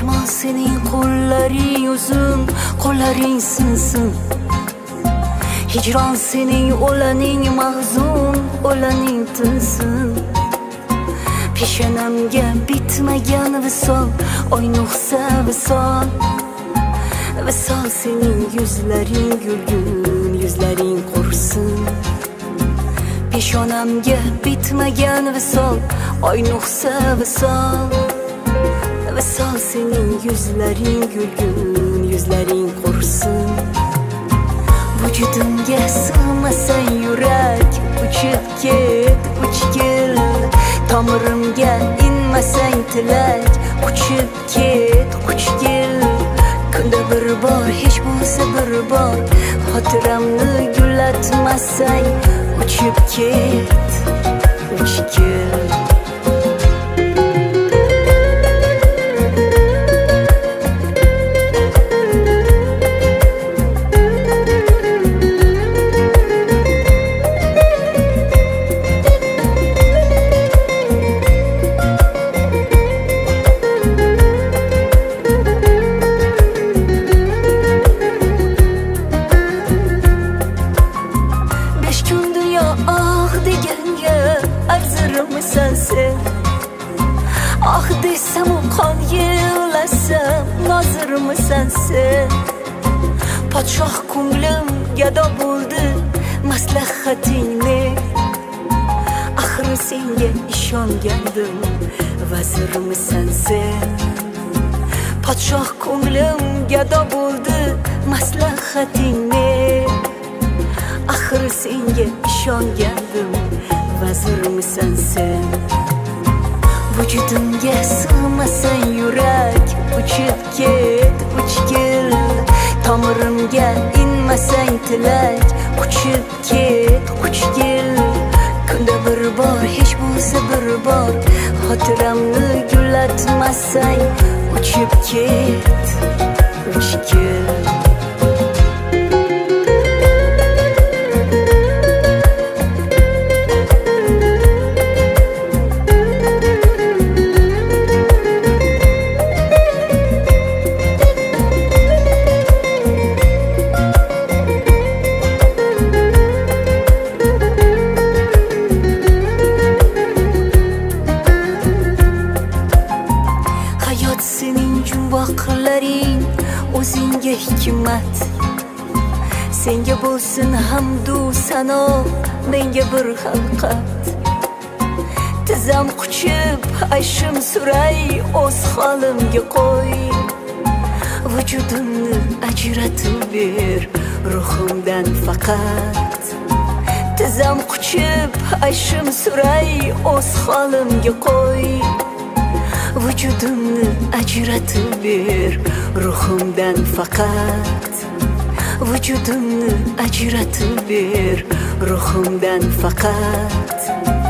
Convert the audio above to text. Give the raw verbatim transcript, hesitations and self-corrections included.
Mehmon sening qo'llaring uzun, qo'llaring sinsin. Hijron sening o'laning mahzun, o'laning tinsin. Peshonamga bitmagan visol, oy nuqsa visol. Visol sening yuzlaring gulgun, yuzlaring qursin. Peshonamga bitmagan visol, oy nuqsa visol. Visol sening yuzlaring gulgun, yuzlaring qursin. Vujudimga sig'masang yurak, uchib ket, uchgil. Tomirimga inmasang tilak, uchib ket, uchgil. Kunda bir bor, hech bo'lsa bir bor, xotiramni gullatmasang, uchib ket, uchgil. Ah desem o qon yig'lasam, nozirmisan sen? Podshoh ko'nglim gado bo'ldi, maslahatingni. Axir senga ishongandim, vazirmisan sen? Podshoh ko'nglim gado bo'ldi, maslahatingni. Axir senga ishongandim, vazirmisan sen? Vujudimga sig'masang yurak, uchib ket, uchgil. Tomirimga inmasang tilak, uchib ket, uchgil. Kunda bir bor, hech bo'lsa bir bor, xotiramni gullatmasang, uchib ket, uchgil. Sening jumboqlaring o'zingga hikmat. Senga bo'lsin hamdu sano, menga bir xalqat. Tizam quchib ayshim suray, o'z holimga qo'y. Vujudimni ajratib ber ruhimdan faqat. Tizam quchib ayshim suray, o'z holimga qo'y. Vujudimni ajratib ber ruhimdan faqat. Vujudimni ajratib ber ruhimdan faqat.